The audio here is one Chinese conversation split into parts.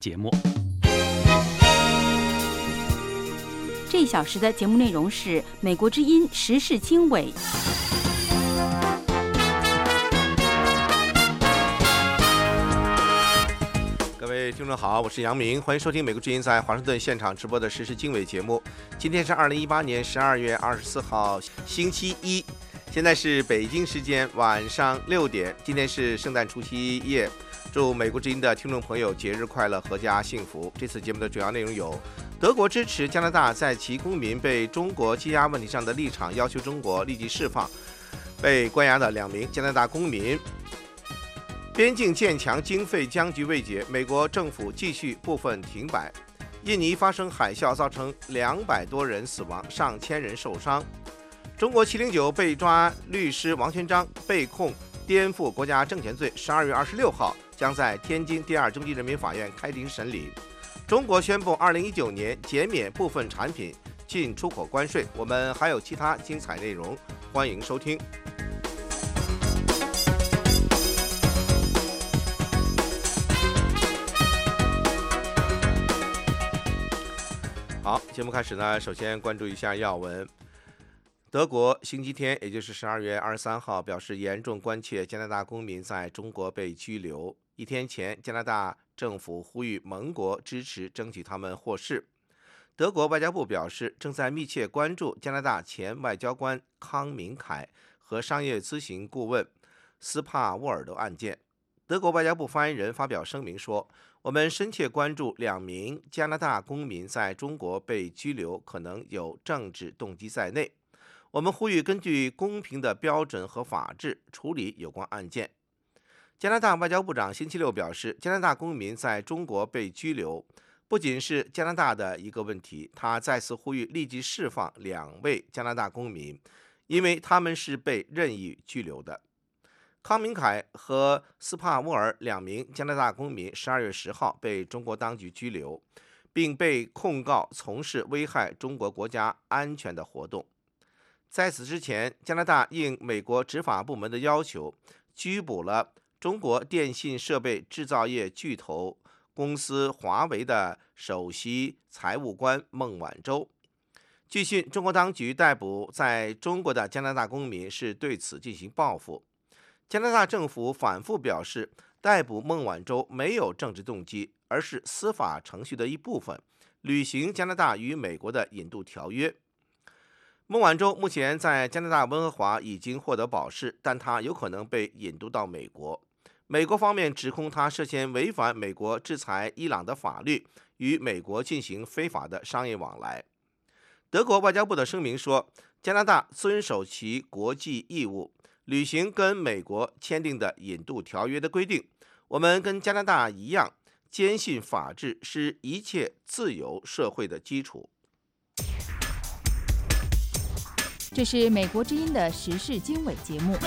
节目。 这一小时的节目内容是美国之音时事经纬。 各位听众好，我是杨明，欢迎收听美国之音在华盛顿现场直播的时事经纬节目。今天是2018年12月24号，星期一，现在是北京时间晚上6点，今天是圣诞除夕夜。祝美国之音的听众朋友节日快乐，阖家幸福。这次节目的主要内容有：德国支持加拿大在其公民被中国羁押问题上的立场，要求中国立即释放被关押的2名加拿大公民；边境建墙经费僵局未解，美国政府继续部分停摆；印尼发生海啸，造成200多人死亡，上千人受伤；中国709被抓律师王全璋被控颠覆国家政权罪，12月26号将在天津第2中级人民法院开庭审理。中国宣布2019年减免部分产品进出口关税。我们还有其他精彩内容，欢迎收听。好，节目开始呢，首先关注一下要闻。德国星期天，也就是12月23号，表示严重关切加拿大公民在中国被拘留。一天前，加拿大政府呼吁盟国支持争取他们获释。德国外交部表示，正在密切关注加拿大前外交官康明凯和商业咨询顾问斯帕沃尔的案件。德国外交部发言人发表声明说，我们深切关注2名加拿大公民在中国被拘留，可能有政治动机在内。我们呼吁根据公平的标准和法治处理有关案件。加拿大外交部长星期六表示，加拿大公民在中国被拘留不仅是加拿大的一个问题，他再次呼吁立即释放2位加拿大公民，因为他们是被任意拘留的。康明凯和斯帕沃尔2名加拿大公民12月10号被中国当局拘留，并被控告从事危害中国国家安全的活动。在此之前，加拿大应美国执法部门的要求，拘捕了中国电信设备制造业巨头公司华为的首席财务官孟晚舟。据悉，中国当局逮捕在中国的加拿大公民是对此进行报复。加拿大政府反复表示，逮捕孟晚舟没有政治动机，而是司法程序的一部分，履行加拿大与美国的引渡条约。孟晚舟目前在加拿大温哥华已经获得保释，但他有可能被引渡到美国。美国方面指控他涉嫌违反美国制裁伊朗的法律，与美国进行非法的商业往来。德国外交部的声明说，加拿大遵守其国际义务，履行跟美国签订的引渡条约的规定。我们跟加拿大一样，坚信法治是一切自由社会的基础。 这是美国之音的时事经纬节目。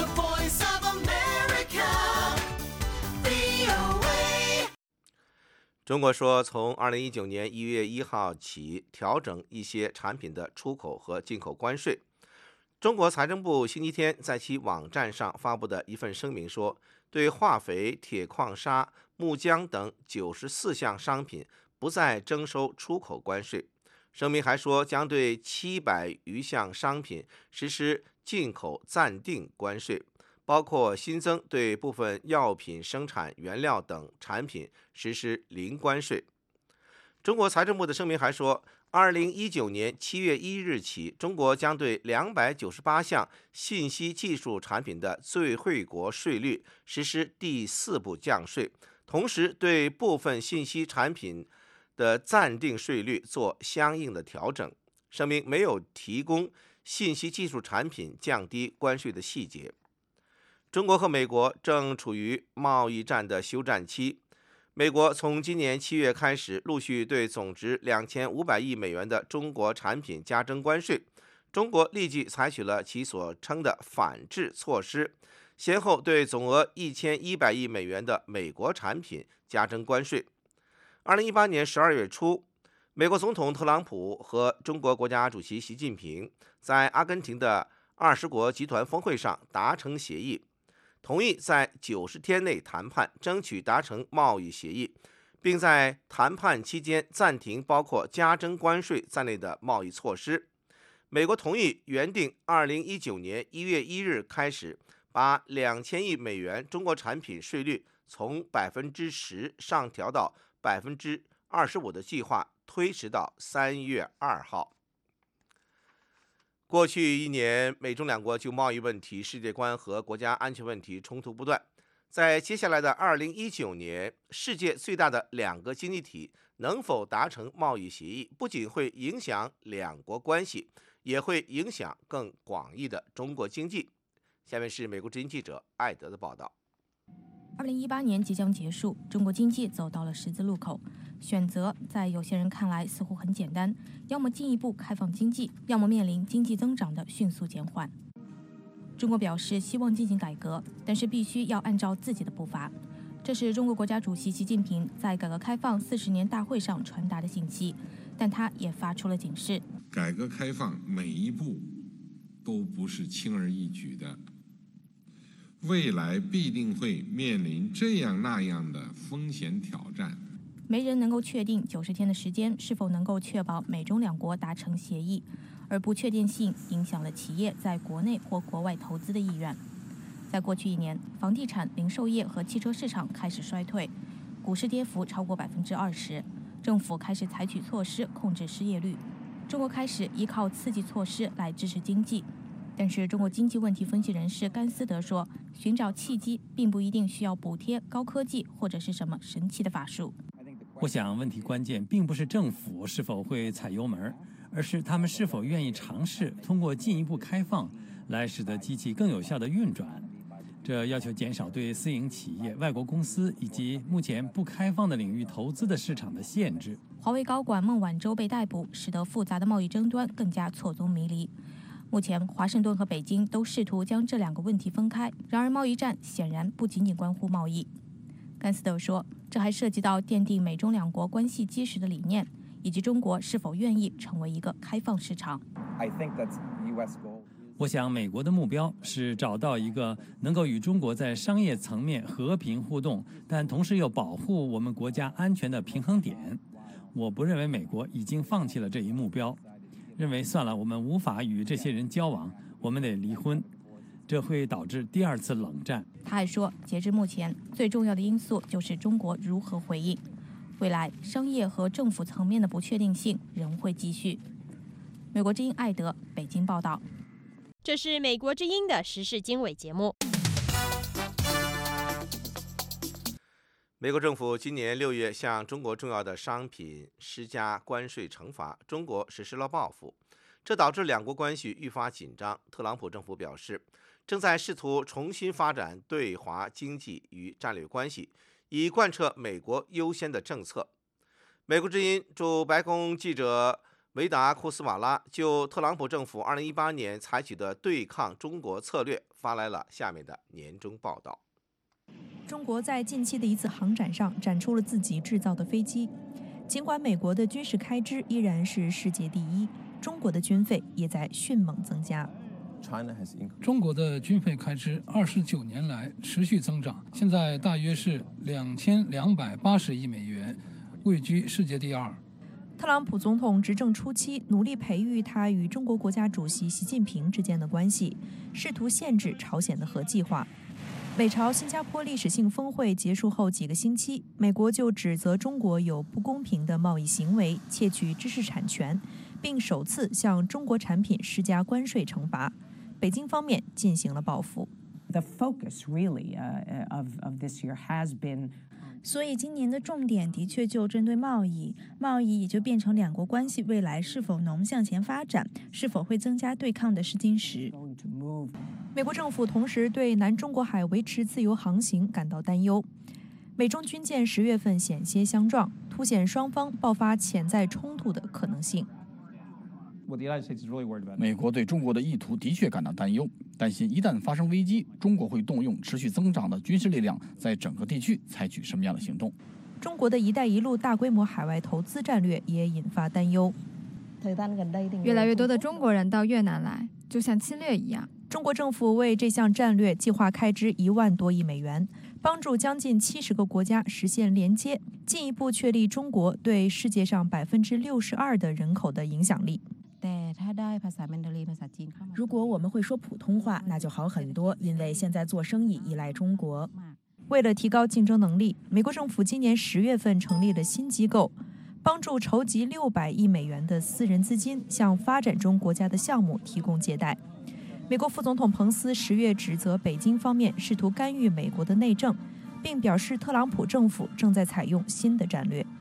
中国说，从2019年1月1号起调整一些产品的出口和进口关税。中国财政部星期天在其网站上发布的一份声明说，对化肥、铁矿砂、木浆等94项商品不再征收出口关税。声明还说，将对700余项商品实施进口暂定关税，包括新增对部分药品生产原料等产品实施零关税。中国财政部的声明还说，2019年7月1日起，中国将对298项信息技术产品的最惠国税率实施第4步降税，同时对部分信息产品的暂定税率做相应的调整。声明没有提供信息技术产品降低关税的细节。中国和美国正处于贸易战的休战期。美国从今年7月开始，陆续对总值2500亿美元的中国产品加征关税。中国立即采取了其所称的反制措施，先后对总额1100亿美元的美国产品加征关税。2018年12月初，美国总统特朗普和中国国家主席习近平在阿根廷的20国集团峰会上达成协议，同意在90天内谈判，争取达成贸易协议， 并在谈判期间暂停包括加征关税在内的贸易措施。美国同意原定2019年1月1日开始，把2000亿美元中国产品税率从10%上调到25%的计划推迟到3月2号。过去1年，美中两国就贸易问题、世界观和国家安全问题冲突不断。在接下来的2019年，世界最大的2个经济体能否达成贸易协议，不仅会影响两国关系，也会影响更广义的中国经济。下面是美国之音记者艾德的报道。 2018年即将结束，中国经济走到了十字路口，选择在有些人看来似乎很简单，要么进一步开放经济，要么面临经济增长的迅速减缓。中国表示希望进行改革，但是必须要按照自己的步伐。这是中国国家主席习近平在改革开放40年大会上传达的信息，但他也发出了警示： 改革开放每一步都不是轻而易举的，未来必定会面临这样那样的风险挑战。 没人能够确定90天的时间是否能够确保美中两国达成协议，而不确定性影响了企业在国内或国外投资的意愿。在过去1年，房地产、零售业和汽车市场开始衰退，股市跌幅超过20%，政府开始采取措施控制失业率。中国开始依靠刺激措施来支持经济，但是中国经济问题分析人士甘斯德说，寻找契机并不一定需要补贴、高科技或者是什么神奇的法术。 我想问题关键并不是政府是否会踩油门，而是他们是否愿意尝试通过进一步开放来使得机器更有效地运转。这要求减少对私营企业、外国公司以及目前不开放的领域投资的市场的限制。 华为高管孟晚舟被逮捕，使得复杂的贸易争端更加错综迷离。目前，华盛顿和北京都试图将这2个问题分开，然而贸易战显然不仅仅关乎贸易。甘斯德说，这还涉及到奠定美中两国关系基石的理念，以及中国是否愿意成为一个开放市场。 我想美国的目标是找到一个能够与中国在商业层面和平互动，但同时又保护我们国家安全的平衡点。我不认为美国已经放弃了这一目标，认为算了，我们无法与这些人交往，我们得离婚，这会导致第2次冷战。 他还说，截至目前，最重要的因素就是中国如何回应。未来商业和政府层面的不确定性仍会继续。美国之音艾德，北京报道。 这是美国之音的时事经纬节目。 美国政府今年6月向中国重要的商品施加关税惩罚，中国实施了报复，这导致两国关系愈发紧张。特朗普政府表示，正在试图重新发展对华经济与战略关系，以贯彻美国优先的政策。美国之音驻白宫记者维达库斯瓦拉就特朗普政府2018年采取的对抗中国策略发来了下面的年终报道。 中国在近期的一次航展上展出了自己制造的飞机，尽管美国的军事开支依然是世界第一，中国的军费也在迅猛增加。 中国的军费开支29年来持续增长，现在大约是2280亿美元，位居世界第2。 特朗普总统执政初期努力培育他与中国国家主席习近平之间的关系，试图限制朝鲜的核计划。美朝新加坡历史性峰会结束后几个星期，美国就指责中国有不公平的贸易行为，窃取知识产权，并首次向中国产品施加关税惩罚。北京方面进行了报复。 The focus really of this year has been 所以今年的重点的确就针对贸易，贸易也就变成两国关系未来是否能向前发展，是否会增加对抗的试金石。 美国政府同时对南中国海维持自由航行感到担忧。美中军舰10月份险些相撞，凸显双方爆发潜在冲突的可能性。 美国对中国的意图的确感到担忧，担心一旦发生危机，中国会动用持续增长的军事力量，在整个地区采取什么样的行动。 中国的一带一路大规模海外投资战略也引发担忧。 越来越多的中国人到越南来，就像侵略一样。 中国政府为这项战略计划开支1万多亿美元， 帮助将近70个国家实现连接，进一步确立中国对世界上62%的人口的影响力。 如果我们会说普通话，那就好很多，因为现在做生意依赖中国。 为了提高竞争能力，美国政府今年10月份成立了新机构，帮助筹集600亿美元的私人资金，向发展中国家的项目提供借贷。美国副总统彭斯10月指责北京方面试图干预美国的内政，并表示特朗普政府正在采用新的战略。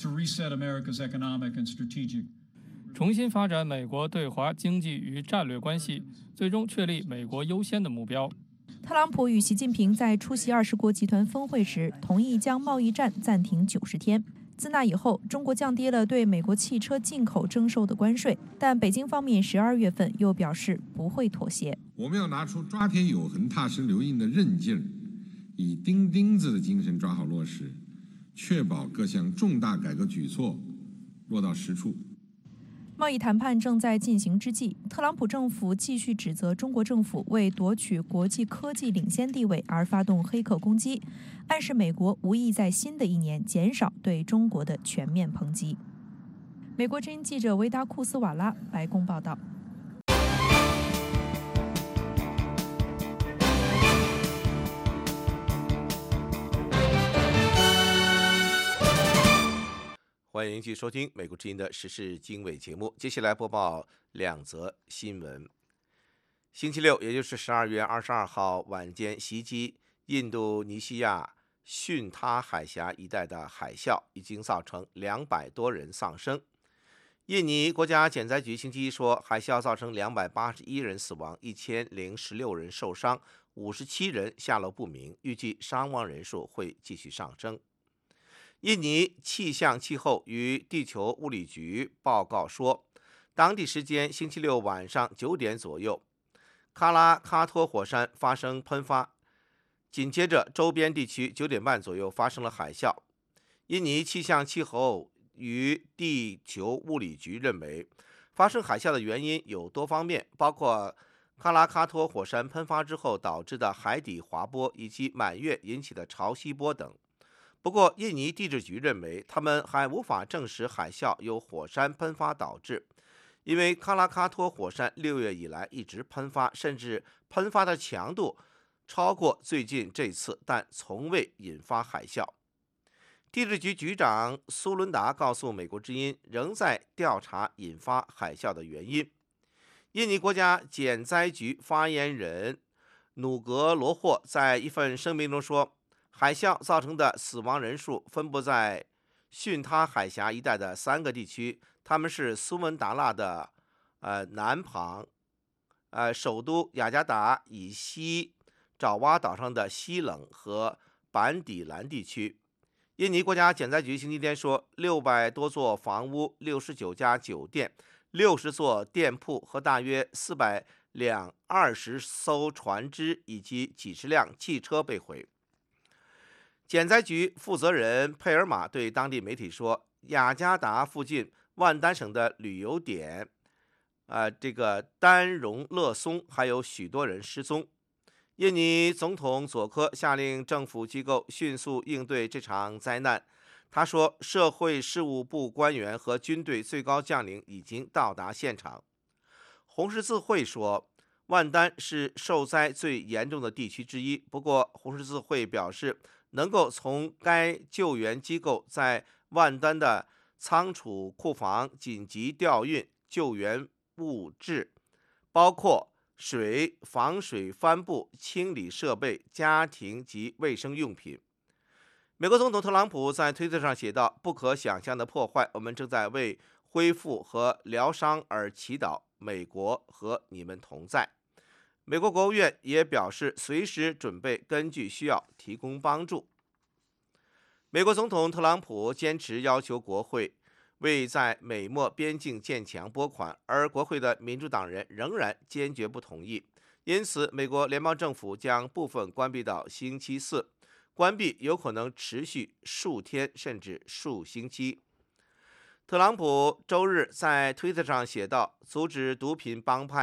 重新发展美国对华经济与战略关系，最终确立美国优先的目标。 特朗普与习近平在出席20国集团峰会时，同意将贸易战暂停90天。自那以后，中国降低了对美国汽车进口征收的关税，但北京方面12月份又表示不会妥协。 我们要拿出抓铁有痕、踏实留印的韧劲儿，以钉钉子的精神抓好落实，确保各项重大改革举措落到实处。 贸易谈判正在进行之际，特朗普政府继续指责中国政府为夺取国际科技领先地位而发动黑客攻击，暗示美国无意在新的一年减少对中国的全面抨击。美国之音记者维达库斯瓦拉，白宫报道。 欢迎继续收听美国之音的时事经纬节目。接下来播报2则新闻。星期六，也就是12月22号晚间袭击印度尼西亚巽他海峡一带的海啸，已经造成200多人丧生。印尼国家减灾局星期一说，海啸造成281人死亡，1016人受伤，57人下落不明，预计伤亡人数会继续上升。印尼气象气候与地球物理局报告说，当地时间星期六晚上9点左右，喀拉喀托火山发生喷发，紧接着周边地区9点半左右发生了海啸。印尼气象气候与地球物理局认为，发生海啸的原因有多方面，包括喀拉喀托火山喷发之后导致的海底滑波以及满月引起的潮汐波等。不过，印尼地质局认为，他们还无法证实海啸由火山喷发导致，因为喀拉喀托火山6月以来一直喷发，甚至喷发的强度超过最近这次，但从未引发海啸。地质局局长苏伦达告诉美国之音，仍在调查引发海啸的原因。印尼国家减灾局发言人努格罗霍在一份声明中说，海啸造成的死亡人数分布在巽他海峡一带的3个地区，他们是苏门答腊的南旁、首都雅加达以西爪哇岛上的西冷和板底兰地区。印尼国家减灾局星期天说，600多座房屋、69家酒店、60座店铺和大约400辆20艘船只以及几十辆汽车被毁。减灾局负责人佩尔马对当地媒体说，雅加达附近万丹省的旅游点，丹荣勒松还有许多人失踪。印尼总统佐科下令政府机构迅速应对这场灾难。他说，社会事务部官员和军队最高将领已经到达现场。红十字会说，万丹是受灾最严重的地区之一，不过红十字会表示，能够从该救援机构在万丹的仓储库房紧急调运救援物质，包括水、防水帆布、清理设备、家庭及卫生用品。美国总统特朗普在推特上写道，不可想象的破坏，我们正在为恢复和疗伤而祈祷，美国和你们同在。美国国务院也表示，随时准备根据需要提供帮助。美国总统特朗普坚持要求国会为在美墨边境建墙拨款，而国会的民主党人仍然坚决不同意。因此，美国联邦政府将部分关闭到星期四，关闭有可能持续数天甚至数星期。特朗普周日在推特上写道，阻止毒品帮派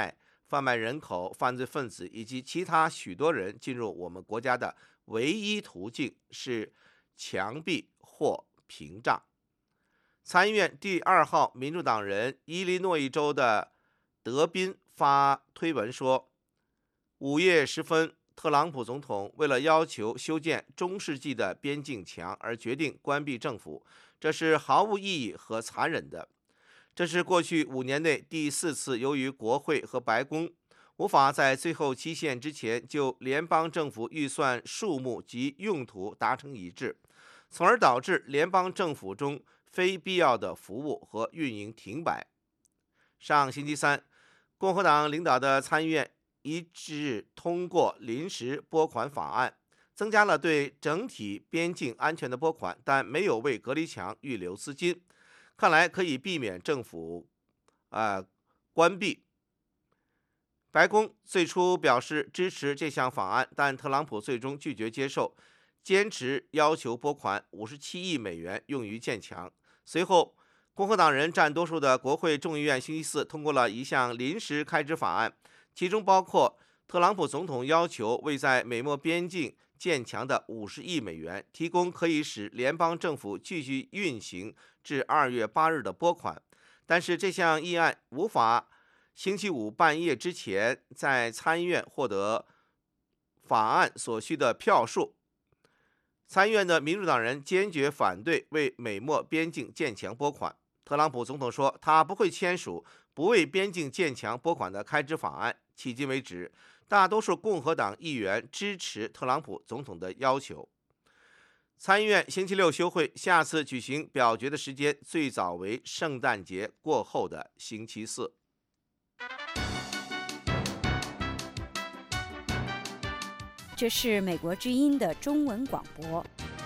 贩卖人口、犯罪分子以及其他许多人进入我们国家的唯一途径是墙壁或屏障。参议院第2号民主党人伊利诺伊州的德宾发推文说，5月时分，特朗普总统为了要求修建中世纪的边境墙而决定关闭政府，这是毫无意义和残忍的。这是过去5年内第4次由于国会和白宫无法在最后期限之前就联邦政府预算数目及用途达成一致，从而导致联邦政府中非必要的服务和运营停摆。上星期三，共和党领导的参议院一致通过临时拨款法案，增加了对整体边境安全的拨款，但没有为隔离墙预留资金，看来可以避免政府关闭。白宫最初表示支持这项法案，但特朗普最终拒绝接受，坚持要求拨款57亿美元用于建墙。随后，共和党人占多数的国会众议院星期四通过了一项临时开支法案，其中包括特朗普总统要求为在美墨边境建墙的50亿美元提供可以使联邦政府继续运行至2月8日的拨款，但是这项议案无法星期五半夜之前在参议院获得法案所需的票数。参议院的民主党人坚决反对为美墨边境建墙拨款。特朗普总统说，他不会签署不为边境建墙拨款的开支法案。迄今为止，大多数共和党议员支持特朗普总统的要求。参议院星期六休会，下次举行表决的时间最早为圣诞节过后的星期四。 这是美国之音的中文广播。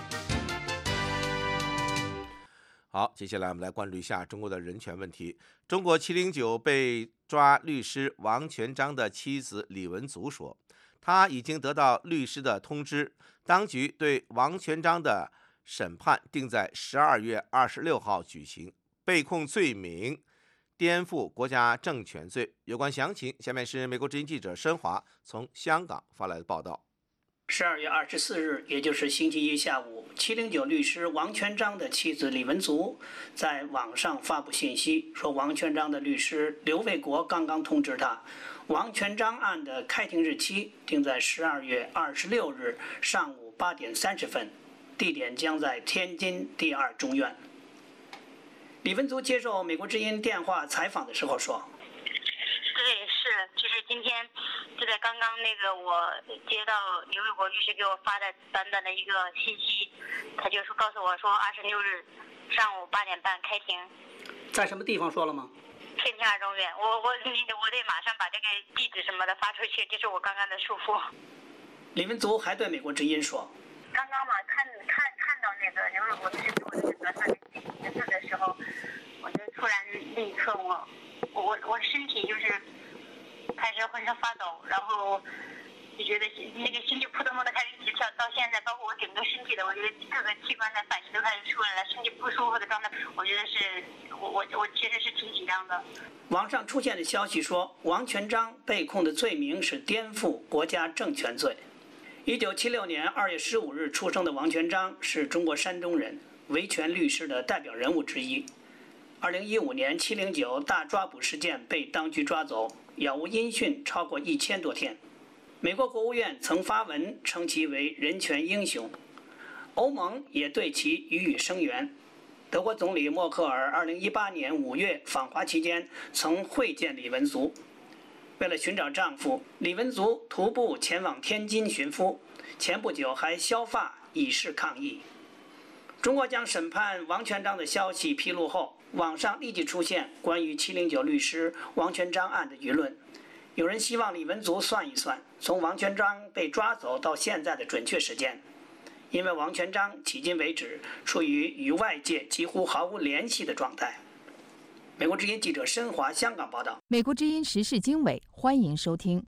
好，接下来我们来关注一下中国的人权问题。中国709被抓律师王全璋的妻子李文足说，他已经得到律师的通知，当局对王全璋的审判定在12月26号举行，被控罪名颠覆国家政权罪。有关详情，下面是美国之音记者申华从香港发来的报道。 12月24日，也就是星期一下午，709律师王全璋的妻子李文足在网上发布信息，说王全璋的律师刘卫国刚刚通知他，王全璋案的开庭日期定在12月26日上午8点30分，地点将在天津第2中院。李文足接受美国之音电话采访的时候说， 对，就是今天就在刚刚我接到刘卫国律师给我发的短短的一个信息，他就告诉我说26日上午8点半开庭。 在什么地方说了吗？ 天津2中院。我得马上把这个地址什么的发出去，这是我刚刚的嘱咐。 李文足还对美国之音说， 刚刚嘛看到刘卫国律师给我的短短的信息的时候，我就突然立刻我身体就是开始浑身发抖，然后就觉得那个心就扑通扑通的开始一直跳，到现在包括我整个身体的，我觉得各个器官的反应都开始出来了，身体不舒服的状态，我觉得是我其实是挺紧张的。 网上出现的消息说，王全璋被控的罪名是颠覆国家政权罪。1976年2月15日出生的王全璋是中国山东人，维权律师的代表人物之一。2015年709大抓捕事件被当局抓走，杳无音讯超过1000多天。美国国务院曾发文称其为人权英雄，欧盟也对其予以声援。德国总理默克尔2018年5月访华期间曾会见李文足。为了寻找丈夫，李文足徒步前往天津寻夫，前不久还削发以示抗议。中国将审判王全璋的消息披露后，网上立即出现关于709律师王全璋案的舆论。有人希望李文足算一算从王全璋被抓走到现在的准确时间，因为王全璋迄今为止处于与外界几乎毫无联系的状态。美国之音记者申华香港报道。 美国之音时事经纬，欢迎收听。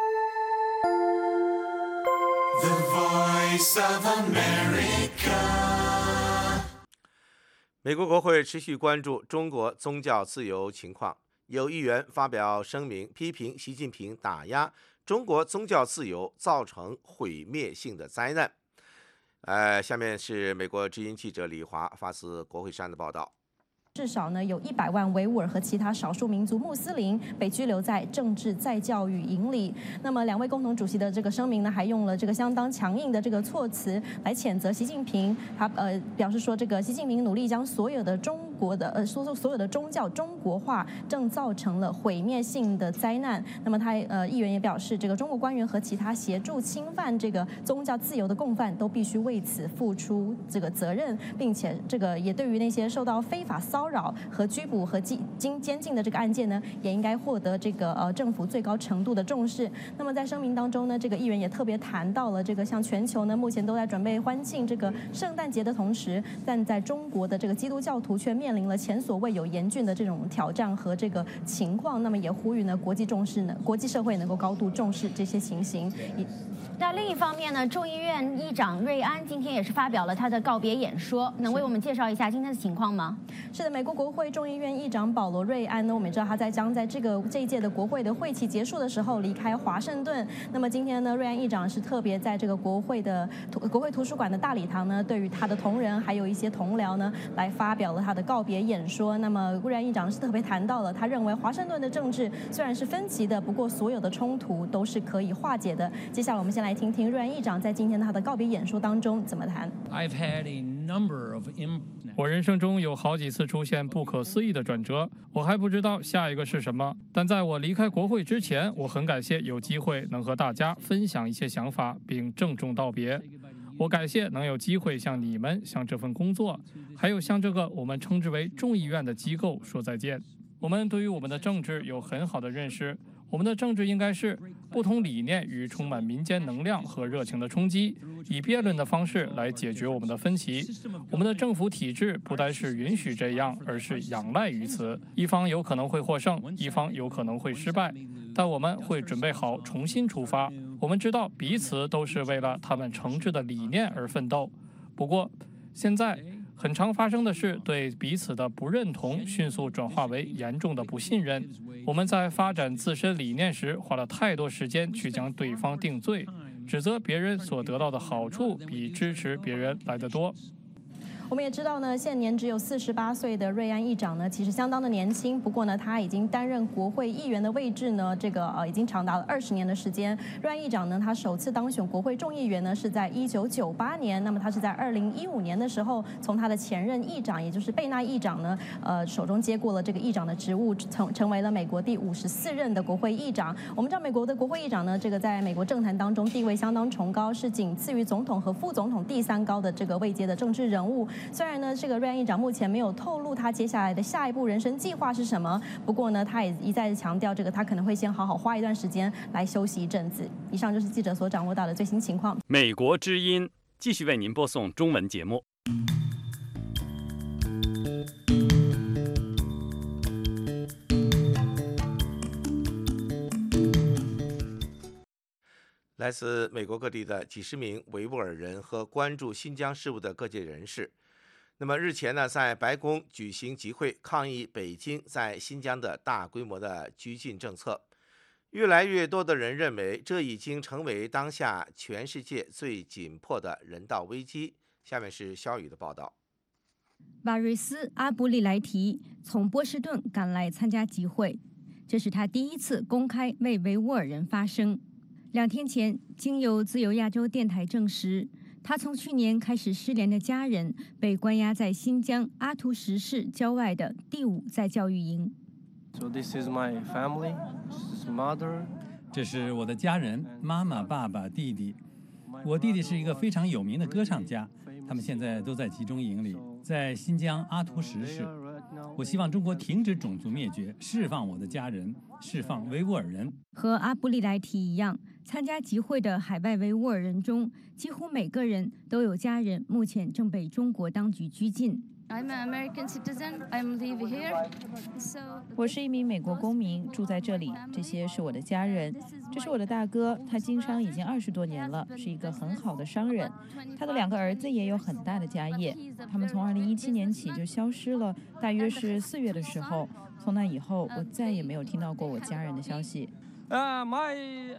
The Voice of America。 美国国会持续关注中国宗教自由情况。 有议员发表声明，批评习近平打压中国宗教自由，造成毁灭性的灾难。下面是美国之音记者李华发自国会山的报道。 至少呢有100万维吾尔和其他少数民族穆斯林被拘留在政治再教育营里。那么2位共同主席的这个声明呢，还用了这个相当强硬的这个措辞来谴责习近平。他表示说，这个习近平努力将所有的中国的所有的宗教中国化，正造成了毁灭性的灾难。那么他议员也表示，这个中国官员和其他协助侵犯这个宗教自由的共犯都必须为此付出这个责任，并且这个也对于那些受到非法骚扰和拘捕和监禁的这个案件呢，也应该获得这个政府最高程度的重视。那么在声明当中呢，这个议员也特别谈到了这个像全球呢目前都在准备欢庆这个圣诞节的同时，但在中国的这个基督教徒却面临了前所未有严峻的这种挑战和这个情况。那么也呼吁呢国际社会能够高度重视这些情形。 那另一方面呢，众议院议长瑞安今天也是发表了他的告别演说，能为我们介绍一下今天的情况吗？ 是的，美国国会众议院议长保罗·瑞安呢，我们也知道他将在这一届的国会的会期结束的时候离开华盛顿。那么今天呢，瑞安议长是特别在这个国会图书馆的大礼堂呢，对于他的同仁还有一些同僚呢，来发表了他的告别演说。那么瑞安议长是特别谈到了，他认为华盛顿的政治虽然是分歧的，不过所有的冲突都是可以化解的。接下来我们先来听听瑞安议长在今天他的告别演说当中怎么谈。 我人生中有好几次出现不可思议的转折，我还不知道下一个是什么。但在我离开国会之前，我很感谢有机会能和大家分享一些想法，并郑重道别。我感谢能有机会向你们、向这份工作，还有向这个我们称之为众议院的机构说再见。我们对于我们的政治有很好的认识，我们的政治应该是不同理念与充满民间能量和热情的冲击，以辩论的方式来解决我们的分歧。我们的政府体制不单是允许这样，而是仰赖于此。一方有可能会获胜，一方有可能会失败，但我们会准备好重新出发。我们知道彼此都是为了他们诚挚的理念而奋斗。不过，现在很常发生的是对彼此的不认同迅速转化为严重的不信任。我们在发展自身理念时花了太多时间去将对方定罪，指责别人所得到的好处比支持别人来得多。 我们也知道呢，现年只有48岁的瑞安议长呢，其实相当的年轻。不过呢，他已经担任国会议员的位置呢，已经长达了20年的时间。瑞安议长呢，他首次当选国会众议员呢，是在1998年。那么他是在2015年的时候，从他的前任议长，也就是贝纳议长呢，手中接过了这个议长的职务，成为了美国第54任的国会议长。我们知道，美国的国会议长呢，在美国政坛当中地位相当崇高，是仅次于总统和副总统第3高的这个位阶的政治人物。虽然呢，这个瑞安议长目前没有透露他接下来的下一步人生计划是什么，不过呢，他也一再强调他可能会先好好花一段时间来休息一阵子。以上就是记者所掌握到的最新情况。 美国之音继续为您播送中文节目。 来自美国各地的几十名维吾尔人和关注新疆事务的各界人士，那么日前呢，在白宫举行集会，抗议北京在新疆的大规模的拘禁政策。越来越多的人认为，这已经成为当下全世界最紧迫的人道危机。下面是肖宇的报道。 瓦瑞斯·阿布利莱提从波士顿赶来参加集会，这是他第一次公开为维吾尔人发声。2天前，经由自由亚洲电台证实，他从去年开始失联的家人被关押在新疆阿图什市郊外的第5再教育营。 So this is my family, this is mother. 这是我的家人，妈妈、爸爸、弟弟。我弟弟是一个非常有名的歌唱家，他们现在都在集中营里，在新疆阿图什市。我希望中国停止种族灭绝，释放我的家人，释放维吾尔人。 和阿布利莱提一样，参加集会的海外维吾尔人中，几乎每个人都有家人目前正被中国当局拘禁。 我是一名美国公民，住在这里。这些是我的家人，这是我的大哥，他经商已经20多年了，是一个很好的商人。他的2个儿子也有很大的家业。他们从2017年起就消失了，大约是4月的时候， 从那以后，我再也没有听到过我家人的消息。 My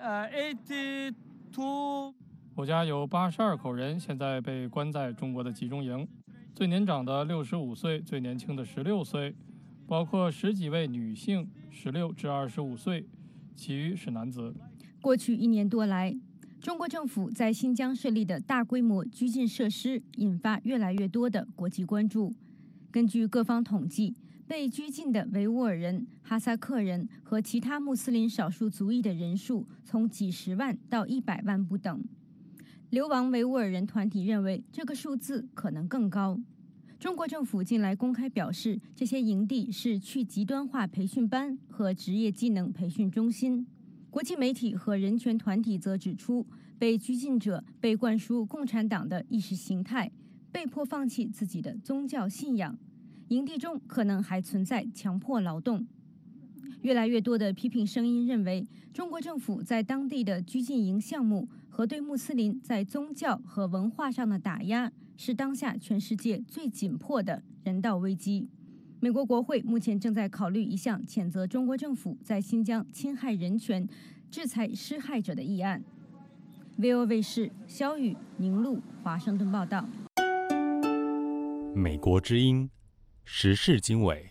82。 我家有82口人，现在被关在中国的集中营，最年长的65岁，最年轻的16岁，包括10几位女性，16至25岁，其余是男子。 过去1年多来，中国政府在新疆设立的大规模拘禁设施引发越来越多的国际关注。根据各方统计，被拘禁的维吾尔人、哈萨克人和其他穆斯林少数族裔的人数从几十万到100万不等。流亡维吾尔人团体认为这个数字可能更高。中国政府近来公开表示，这些营地是去极端化培训班和职业技能培训中心。国际媒体和人权团体则指出，被拘禁者被灌输共产党的意识形态，被迫放弃自己的宗教信仰。营地中可能还存在强迫劳动。越来越多的批评声音认为，中国政府在当地的拘禁营项目和对穆斯林在宗教和文化上的打压，是当下全世界最紧迫的人道危机。美国国会目前正在考虑一项谴责中国政府在新疆侵害人权、制裁施害者的议案。VOA 卫视肖宇、宁路华盛顿报道。 美国之音时事经纬，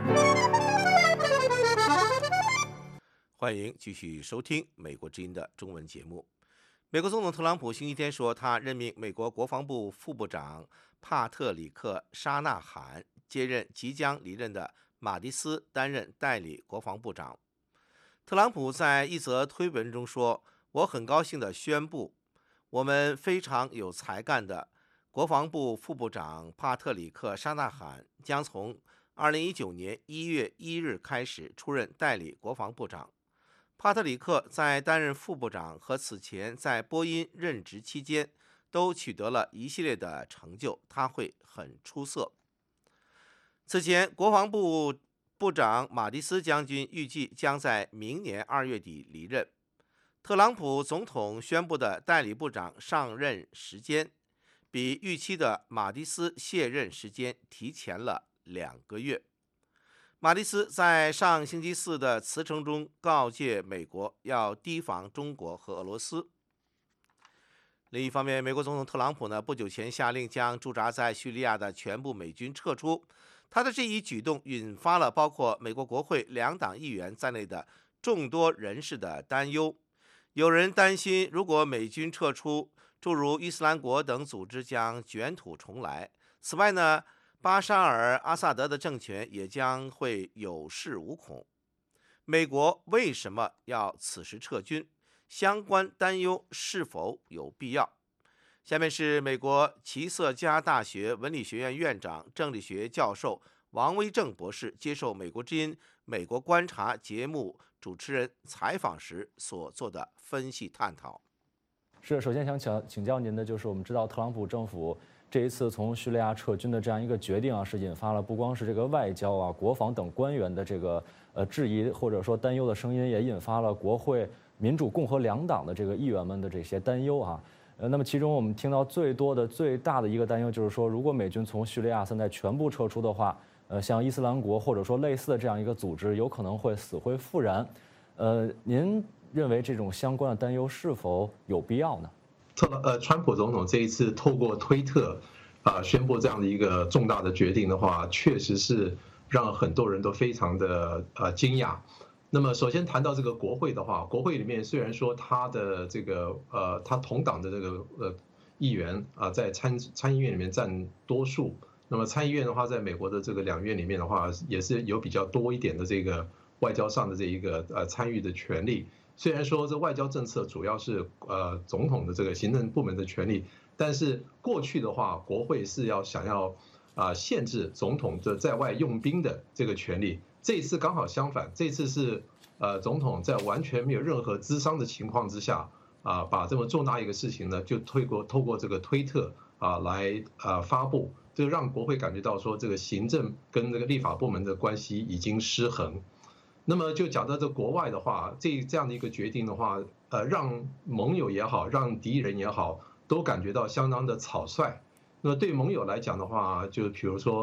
欢迎继续收听美国之音的中文节目。美国总统特朗普星期天说，他任命美国国防部副部长帕特里克·沙纳罕接任即将离任的马蒂斯担任代理国防部长。特朗普在一则推文中说，我很高兴地宣布，我们非常有才干的国防部副部长帕特里克·沙纳罕将从2019年1月1日开始出任代理国防部长。帕特里克在担任副部长和此前在波音任职期间都取得了一系列的成就，他会很出色。此前，国防部部长马蒂斯将军预计将在明年2月底离任。特朗普总统宣布的代理部长上任时间比预期的马蒂斯卸任时间提前了2个月。马蒂斯在上星期四的辞呈中告诫美国要提防中国和俄罗斯。另一方面，美国总统特朗普不久前下令将驻扎在叙利亚的全部美军撤出。他的这一举动引发了包括美国国会2党议员在内的众多人士的担忧。有人担心，如果美军撤出，诸如伊斯兰国等组织将卷土重来。此外巴沙尔·阿萨德的政权也将会有恃无恐。美国为什么要此时撤军？相关担忧是否有必要？下面是美国齐瑟加大学文理学院院长、政治学教授王威正博士接受美国之音《美国观察》节目主持人采访时所做的分析探讨。 是，首先想请教您的就是，我们知道特朗普政府这一次从叙利亚撤军的这样一个决定是引发了不光是这个外交国防等官员的这个质疑或者说担忧的声音，也引发了国会民主共和2党的这个议员们的这些担忧那么其中我们听到最大的一个担忧就是说，如果美军从叙利亚现在全部撤出的话，像伊斯兰国或者说类似的这样一个组织有可能会死灰复燃。您认为这种相关的担忧是否有必要呢？ 川普总统这一次透过推特宣布这样的一个重大的决定的话，确实是让很多人都非常的惊讶。那么首先谈到这个国会的话，国会里面虽然说他的这个他同党的这个议员在参议院里面占多数，那么参议院的话，在美国的这个2院里面的话，也是有比较多一点的这个外交上的这一个参与的权利。虽然说这外交政策主要是总统的这个行政部门的权利，但是过去的话，国会是想要限制总统的在外用兵的这个权利。这一次刚好相反，这次是总统在完全没有任何咨商的情况之下把这么重大一个事情呢，就透过这个推特来发布，就让国会感觉到说这个行政跟这个立法部门的关系已经失衡。那么就讲到这国外的话，这样的一个决定的话，让盟友也好，让敌人也好，都感觉到相当的草率。那么对盟友来讲的话，就比如说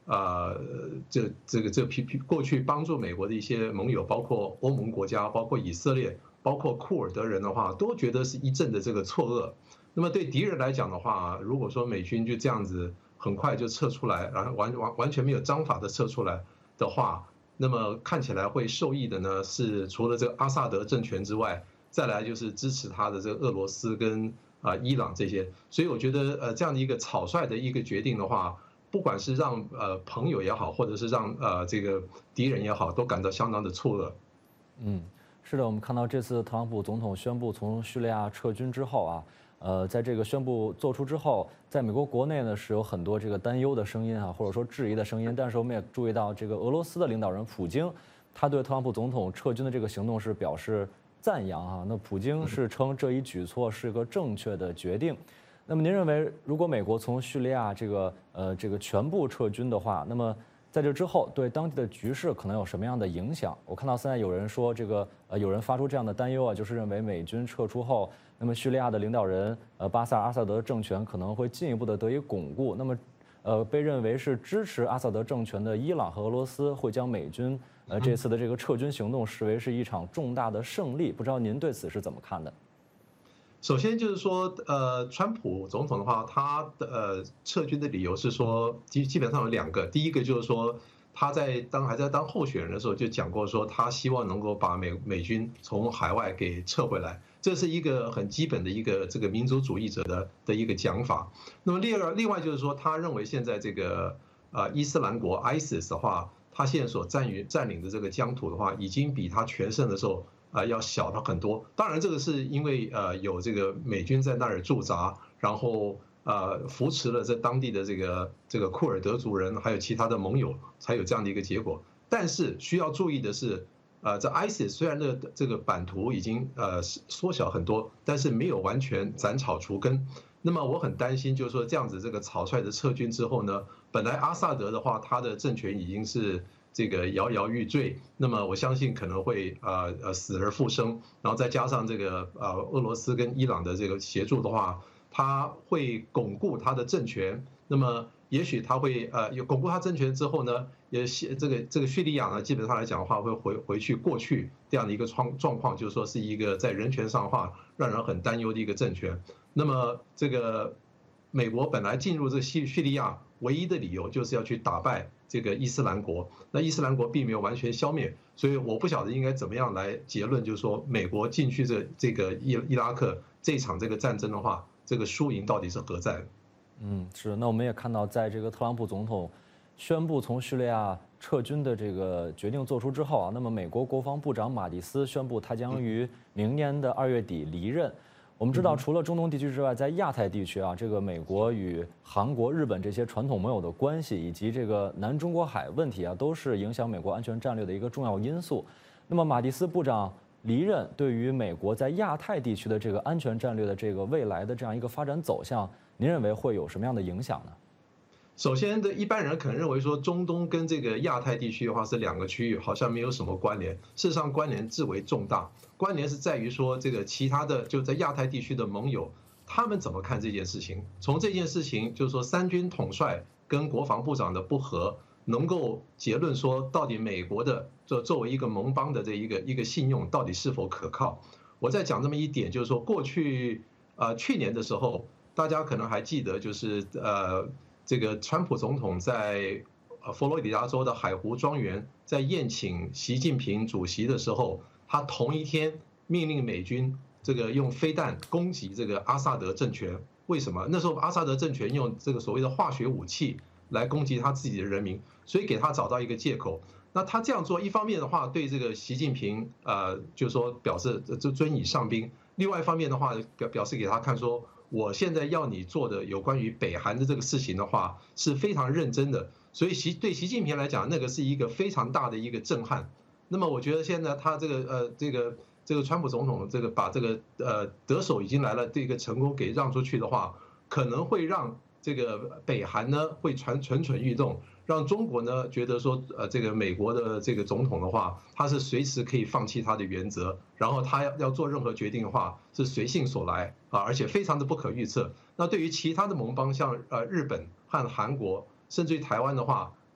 过去帮助美国的一些盟友，包括欧盟国家，包括以色列，包括库尔德人的话，都觉得是一阵的这个错愕。那么对敌人来讲的话，如果说美军就这样子很快就撤出来，然后完全没有章法的撤出来的话，那么看起来会受益的呢，是除了这个阿萨德政权之外，再来就是支持他的这个俄罗斯跟伊朗这些。所以我觉得这样的一个草率的一个决定的话，不管是让朋友也好，或者是让这个敌人也好，都感到相当的错愕。 是的，我们看到这次特朗普总统宣布从叙利亚撤军之后在这个宣布做出之后，在美国国内呢是有很多这个担忧的声音或者说质疑的声音。但是我们也注意到，这个俄罗斯的领导人普京，他对特朗普总统撤军的这个行动是表示赞扬那普京是称这一举措是个正确的决定。那么您认为，如果美国从叙利亚这个全部撤军的话，那么在这之后对当地的局势可能有什么样的影响？我看到现在有人说有人发出这样的担忧就是认为美军撤出后，那么叙利亚的领导人巴萨尔·阿萨德政权可能会进一步的得以巩固。那么被认为是支持阿萨德政权的伊朗和俄罗斯会将美军这次的这个撤军行动视为是一场重大的胜利。不知道您对此是怎么看的？ 首先就是说，川普总统的话，他的撤军的理由是说，基本上有2个。第一个就是说，他还在当候选人的时候就讲过说，他希望能够把美军从海外给撤回来，这是一个很基本的一个这个民族主义者的一个讲法。那么另外就是说，他认为现在这个伊斯兰国 ISIS 的话，他现在所占领的这个疆土的话，已经比他全盛的时候要小了很多。当然，这个是因为有这个美军在那儿驻扎，然后扶持了这当地的这个库尔德族人，还有其他的盟友，才有这样的一个结果。但是需要注意的是，这 ISIS 虽然这个版图已经缩小很多，但是没有完全斩草除根。那么我很担心，就是说这样子这个草率的撤军之后呢，本来阿萨德的话，他的政权已经是这个摇摇欲坠，那么我相信可能会死而复生，然后再加上这个俄罗斯跟伊朗的这个协助的话，他会巩固他的政权。那么也许他会巩固他政权之后呢，这个叙利亚呢，基本上来讲的话，会回去过去这样的一个状况，就是说是一个在人权上的话让人很担忧的一个政权。那么这个美国本来进入这个叙利亚唯一的理由就是要去打败这个伊斯兰国，那伊斯兰国并没有完全消灭，所以我不晓得应该怎么样来结论，就是说美国进去这个伊拉克这场这个战争的话，这个输赢到底是何在？ 是。那我们也看到，在这个特朗普总统宣布从叙利亚撤军的这个决定做出之后那么美国国防部长马蒂斯宣布他将于明年的2月底离任。我们知道，除了中东地区之外，在亚太地区这个美国与韩国、日本这些传统盟友的关系，以及这个南中国海问题都是影响美国安全战略的一个重要因素。那么，马蒂斯部长离任，对于美国在亚太地区的这个安全战略的这个未来的这样一个发展走向，您认为会有什么样的影响呢？ 首先一般人可能认为说，中东跟这个亚太地区的话是2个区域，好像没有什么关联。事实上，关联至为重大。关联是在于说，这个其他的就在亚太地区的盟友，他们怎么看这件事情？从这件事情，就是说三军统帅跟国防部长的不合，能够结论说，到底美国的作为一个盟邦的这一个信用到底是否可靠？我再讲这么一点，就是说过去去年的时候，大家可能还记得，就是这个川普总统在佛罗里达州的海湖庄园在宴请习近平主席的时候，他同一天命令美军这个用飞弹攻击这个阿萨德政权。为什么？那时候阿萨德政权用这个所谓的化学武器来攻击他自己的人民，所以给他找到一个借口。那他这样做，一方面的话对这个习近平就是说表示尊以上宾，另外一方面的话表示给他看说，我现在要你做的有关于北韩的这个事情的话是非常认真的，所以对习近平来讲，那个是一个非常大的一个震撼。那么我觉得现在他这个川普总统这个把这个得手已经来了这个成功给让出去的话，可能会让这个北韩呢会蠢欲动，让中国呢觉得说这个美国的这个总统的话，他是随时可以放弃他的原则，然后他要做任何决定的话是随性所来而且非常的不可预测。那对于其他的盟邦像日本和韩国甚至于台湾的话，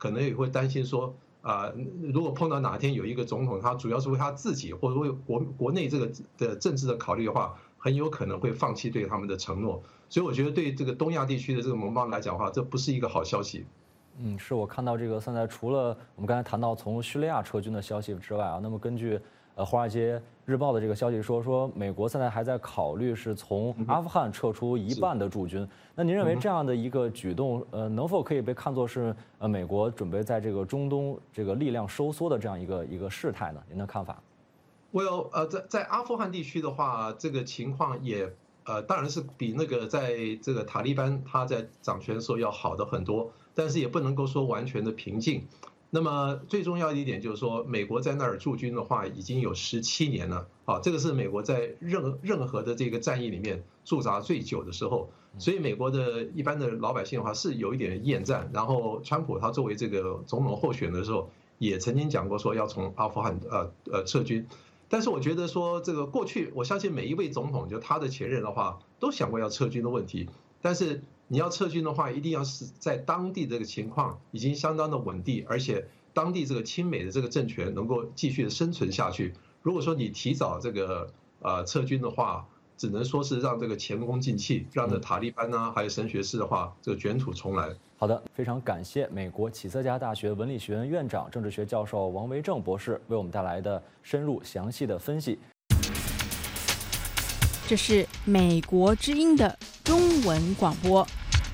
可能也会担心说，如果碰到哪天有一个总统，他主要是为他自己或者为国内这个的政治的考虑的话，很有可能会放弃对他们的承诺。所以我觉得对这个东亚地区的这个盟邦来讲的话，这不是一个好消息。 是我看到这个现在除了我们刚才谈到从叙利亚撤军的消息之外啊，那么根据《华尔街日报》的这个消息说美国现在还在考虑是从阿富汗撤出一半的驻军。那您认为这样的一个举动，能否可以被看作是美国准备在这个中东这个力量收缩的这样一个事态呢？您的看法在阿富汗地区的话，这个情况也当然是比那个在这个塔利班他在掌权的时候要好的很多，但是也不能够说完全的平静。那么最重要的一点就是说，美国在那儿驻军的话已经有17年了啊，这个是美国在任何的这个战役里面驻扎最久的时候，所以美国的一般的老百姓的话是有一点厌战。然后川普他作为这个总统候选的时候，也曾经讲过说要从阿富汗撤军。但是我觉得说这个过去，我相信每一位总统就他的前任的话都想过要撤军的问题，但是你要撤军的话，一定要是在当地这个情况已经相当的稳定，而且当地这个亲美的这个政权能够继续的生存下去。如果说你提早这个撤军的话，只能说是让这个前功尽弃，让这塔利班啊还有神学士的话这个卷土重来。 好的，非常感谢美国启瑟加大学文理学院院长、政治学教授王维正博士为我们带来的深入详细的分析。 这是美国之音的中文广播。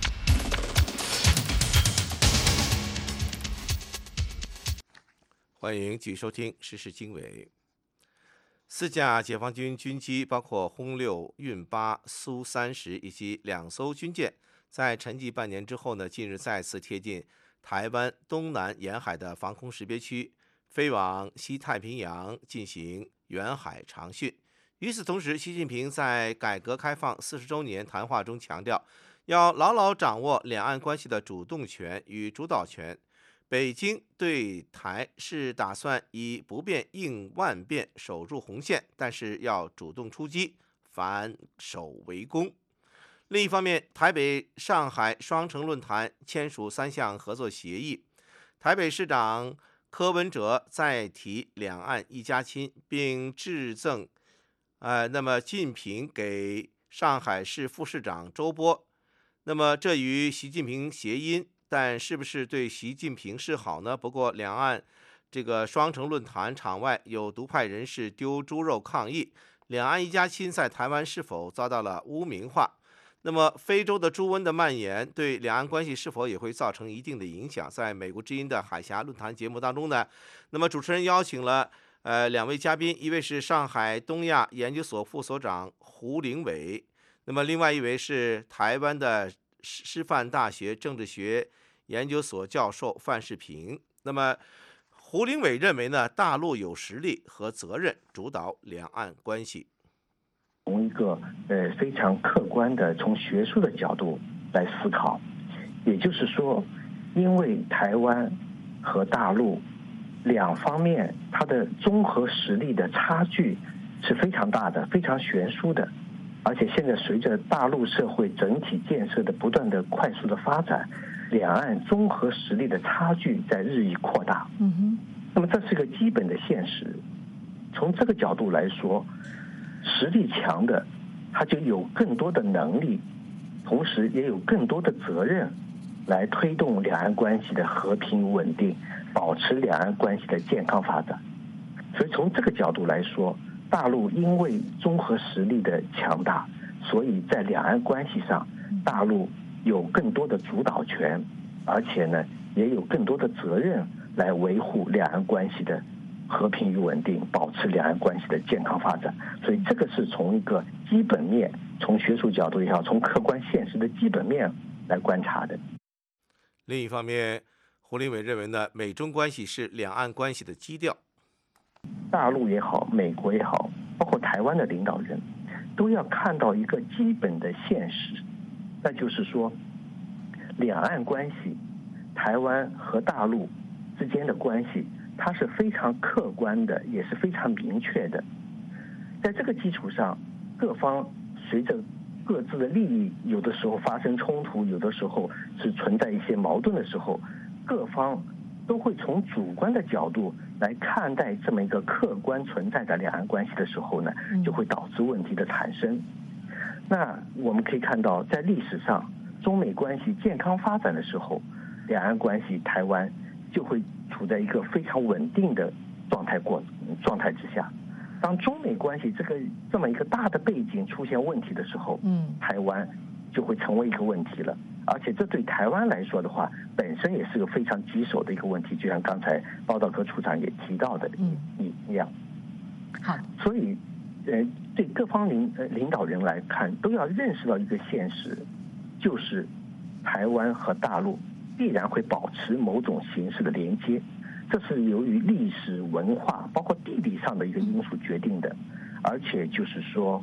欢迎继续收听时事经纬。4架解放军军机，包括轰6、运8、苏30以及2艘军舰，在沉寂半年之后呢，近日再次贴近台湾东南沿海的防空识别区，飞往西太平洋进行远海长训。与此同时，习近平在改革开放40周年谈话中强调，要牢牢掌握两岸关系的主动权与主导权。北京对台是打算以不变应万变，守住红线，但是要主动出击，反守为攻。另一方面，台北、上海双城论坛签署3项合作协议，台北市长柯文哲再提两岸一家亲，并致赠那么近平给上海市副市长周波。那么这与习近平谐音，但是不是对习近平是好呢？不过两岸这个双城论坛场外有独派人士丢猪肉抗议，两岸一家亲在台湾是否遭到了污名化？那么非洲的猪瘟的蔓延对两岸关系是否也会造成一定的影响？在美国之音的海峡论坛节目当中呢，那么主持人邀请了2位嘉宾，一位是上海东亚研究所副所长胡凌伟，那么另外一位是台湾的师范大学政治学研究所教授范世平。那么胡凌伟认为呢，大陆有实力和责任主导两岸关系。 从一个非常客观的从学术的角度来思考，也就是说，因为台湾和大陆两方面它的综合实力的差距是非常大的，非常悬殊的，而且现在随着大陆社会整体建设的不断的快速的发展，两岸综合实力的差距在日益扩大。那么这是个基本的现实。从这个角度来说，实力强的他就有更多的能力，同时也有更多的责任来推动两岸关系的和平稳定，保持两岸关系的健康发展。所以从这个角度来说，大陆因为综合实力的强大，所以在两岸关系上大陆有更多的主导权，而且呢也有更多的责任来维护两岸关系的和平与稳定，保持两岸关系的健康发展。所以这个是从一个基本面，从学术角度也好，从客观现实的基本面来观察的。 另一方面，胡凌伟认为呢，美中关系是两岸关系的基调。 大陆也好，美国也好，包括台湾的领导人都要看到一个基本的现实，那就是说两岸关系，台湾和大陆之间的关系，它是非常客观的，也是非常明确的。在这个基础上，各方随着各自的利益有的时候发生冲突，有的时候是存在一些矛盾的时候，各方都会从主观的角度来看待这么一个客观存在的两岸关系的时候呢，就会导致问题的产生。那我们可以看到，在历史上，中美关系健康发展的时候，两岸关系台湾就会处在一个非常稳定的状态之下。当中美关系这么一个大的背景出现问题的时候，台湾就会成为一个问题了。而且这对台湾来说的话，本身也是个非常棘手的一个问题，就像刚才报道科处长也提到的一样。 好， 所以对各方领导人来看，都要认识到一个现实，就是台湾和大陆必然会保持某种形式的连接，这是由于历史文化包括地理上的一个因素决定的。而且就是说，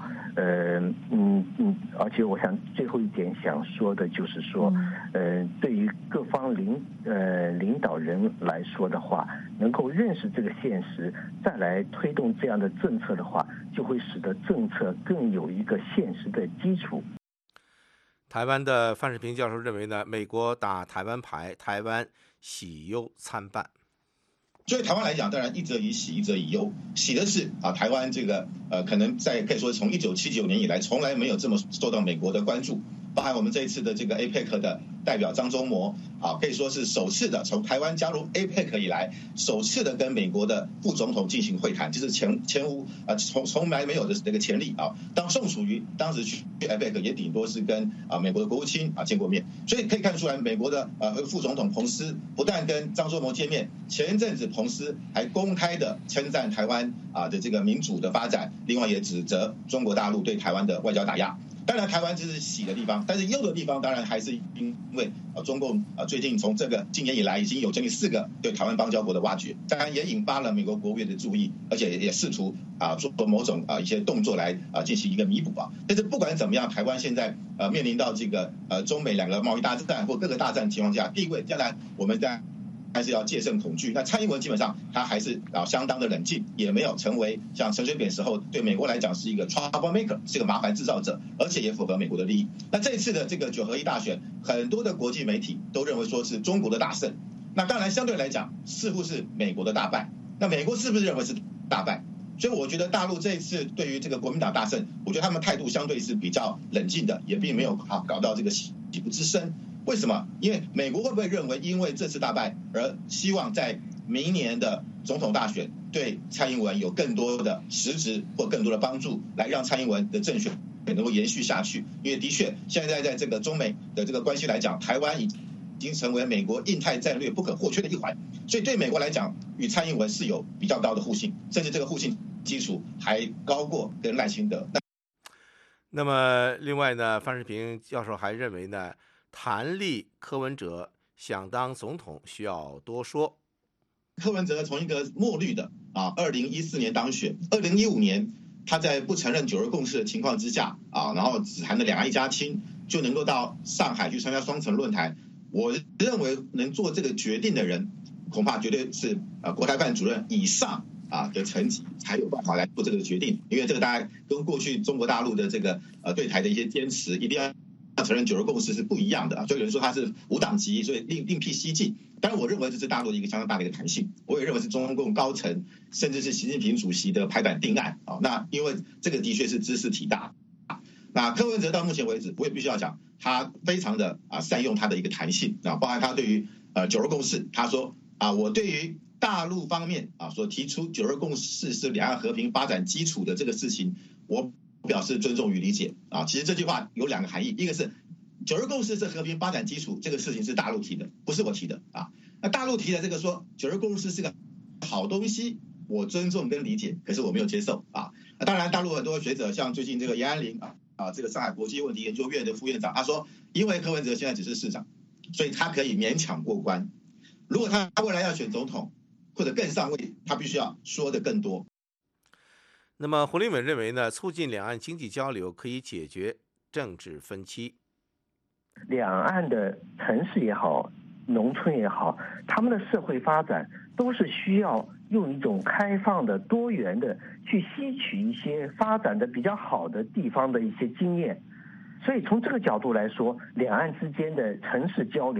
而且我想最后一点想说的就是说，对于各方领导人来说的话，能够认识这个现实，再来推动这样的政策的话，就会使得政策更有一个现实的基础。 台湾的范世平教授认为呢，美国打台湾牌，台湾喜忧参半。 对台湾来讲，当然一则以喜，一则以忧。喜的是台湾这个可能可以说从1979年以来，从来没有这么受到美国的关注。包含我们这一次的这个 APEC 的代表张忠谋可以说是首次的从台湾加入 APEC 以来，首次的跟美国的副总统进行会谈，就是前无从来没有的这个前例当宋楚瑜当时去 APEC 也顶多是跟美国的国务卿见过面，所以可以看出来，美国的副总统彭斯不但跟张忠谋见面，前一阵子彭斯还公开的称赞台湾的这个民主的发展，另外也指责中国大陆对台湾的外交打压。当然，台湾这是喜的地方，但是忧的地方当然还是因为中共最近从这个今年以来已经有将近4个对台湾邦交国的挖掘，当然也引发了美国国务院的注意，而且也试图做某种一些动作来进行一个弥补但是不管怎么样，台湾现在面临到这个中美两个贸易大战或各个大战情况下，地位当然我们在还是要戒慎恐惧。那蔡英文基本上他还是相当的冷静，也没有成为像陈水扁时候对美国来讲是一个 trouble maker， 是个麻烦制造者，而且也符合美国的利益。那这一次的这个9合1大选，很多的国际媒体都认为说是中国的大胜。那当然相对来讲似乎是美国的大败。那美国是不是认为是大败？所以我觉得大陆这一次对于这个国民党大胜，我觉得他们态度相对是比较冷静的，也并没有搞到这个喜不之声。为什么？因为美国会不会认为因为这次大败而希望在明年的总统大选对蔡英文有更多的实质或更多的帮助，来让蔡英文的政选能够延续下去？因为的确现在在这个中美的这个关系来讲，台湾已经成为美国印太战略不可或缺的一环，所以对美国来讲，与蔡英文是有比较高的互信，甚至这个互信基础还高过跟赖清德。 那么另外呢，范世平教授还认为呢，弹劾柯文哲想当总统需要多说。 柯文哲从一个墨绿的2014年当选，2015年他在不承认9·2共识的情况之下然后只谈的两岸一家亲，就能够到上海去参加双城论坛。我认为能做这个决定的人，恐怕绝对是国台办主任以上的层级才有办法来做这个决定，因为这个大概跟过去中国大陆的这个对台的一些坚持，一定要承认9·2共识是不一样的所以有人说他是无党籍，所以另辟蹊径。当然我认为这是大陆的一个相当大的一个弹性，我也认为是中共高层甚至是习近平主席的排版定案那因为这个的确是知识体大。那柯文哲到目前为止，我也必须要讲，他非常的善用他的一个弹性包含他对于9·2共识，他说我对于大陆方面所提出9·2共识是两岸和平发展基础的这个事情，我表示尊重与理解其实这句话有2个含义，一个是9·2共识是和平发展基础，这个事情是大陆提的，不是我提的那大陆提的这个说9·2共识是个好东西，我尊重跟理解，可是我没有接受那当然大陆很多学者，像最近这个严安林这个上海国际问题研究院的副院长，他说因为柯文哲现在只是市长，所以他可以勉强过关，如果他未来要选总统或者更上位，他必须要说的更多。 那么胡立伟认为呢，促进两岸经济交流可以解决政治分歧。 两岸的城市也好，农村也好，他们的社会发展都是需要用一种开放的、多元的去吸取一些发展的比较好的地方的一些经验。所以从这个角度来说，两岸之间的城市交流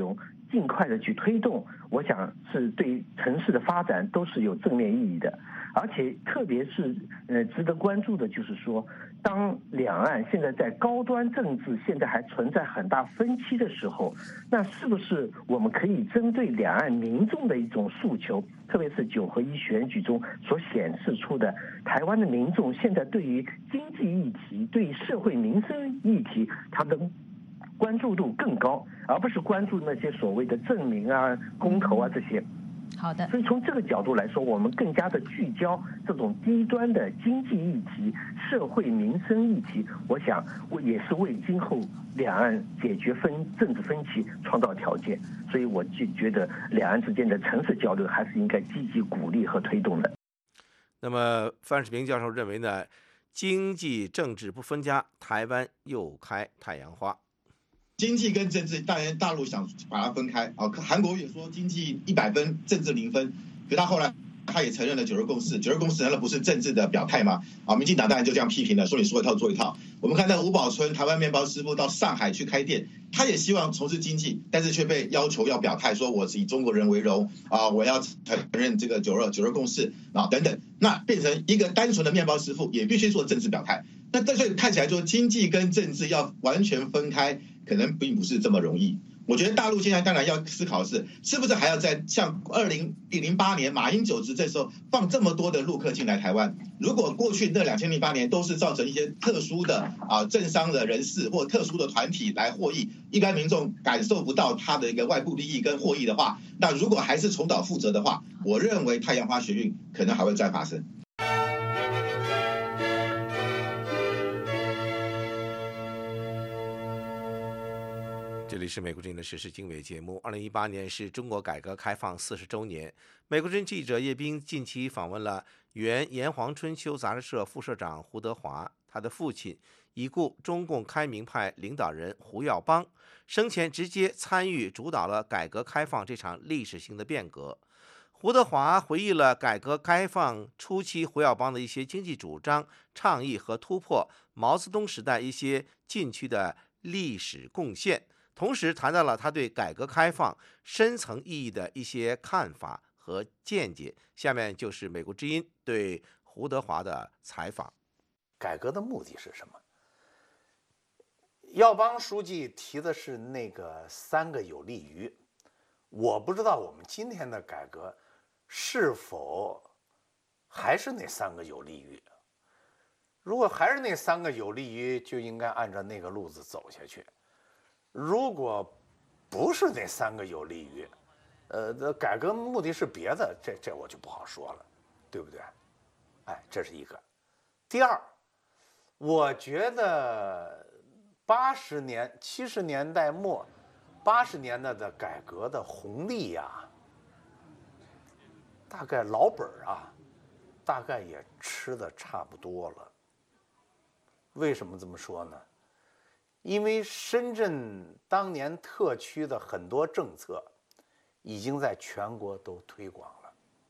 尽快的去推动，我想是对城市的发展都是有正面意义的。而且特别是值得关注的就是说，当两岸现在在高端政治现在还存在很大分歧的时候，那是不是我们可以针对两岸民众的一种诉求，特别是9合1选举中所显示出的台湾的民众现在对于经济议题、对于社会民生议题，他的关注度更高，而不是关注那些所谓的证明啊、公投啊这些。 好的， 所以从这个角度来说，我们更加的聚焦这种低端的经济议题、社会民生议题，我想也是为今后两岸解决政治分歧创造条件。所以我就觉得两岸之间的城市交流还是应该积极鼓励和推动的。 那么范世平教授认为呢，经济政治不分家，台湾又开太阳花。 经济跟政治，当然大陆想把它分开啊。韩国也说经济100分，政治0分。可他后来他也承认了9·2共识，9·2共识难道不是政治的表态吗？啊，民进党当然就这样批评了，说你说一套做一套。我们看那个吴宝春，台湾面包师傅到上海去开店，他也希望从事经济，但是却被要求要表态，说我是以中国人为荣啊，我要承认这个9·2共识啊等等。那变成一个单纯的面包师傅，也必须做政治表态。那所以看起来，说经济跟政治要完全分开，可能并不是这么容易。我觉得大陆现在当然要思考的是不是还要在像2008年马英九执政时候放这么多的陆客进来台湾？如果过去那2008年都是造成一些特殊的政商的人士或特殊的团体来获益，一般民众感受不到他的一个外部利益跟获益的话，那如果还是重蹈覆辙的话，我认为太阳花学运可能还会再发生。 这里是美国之音的时事经纬节目。2018年是中国改革开放40周年。美国之音记者叶斌近期访问了原《炎黄春秋》杂志社副社长胡德华，他的父亲已故中共开明派领导人胡耀邦，生前直接参与主导了改革开放这场历史性的变革。胡德华回忆了改革开放初期胡耀邦的一些经济主张、倡议和突破，毛泽东时代一些禁区的历史贡献。同时谈到了他对改革开放深层意义的一些看法和见解。下面就是美国之音对胡德华的采访。 改革的目的是什么？耀邦书记提的是那个3个有利于，我不知道我们今天的改革是否还是那3个有利于。如果还是那3个有利于，就应该按照那个路子走下去。如果不是那3个有利于，改革目的是别的，这我就不好说了，对不对？哎，这是一个。第二，我觉得70年代末、80年代的改革的红利呀，大概老本啊，大概也吃的差不多了。为什么这么说呢？因为深圳当年特区的很多政策已经在全国都推广了，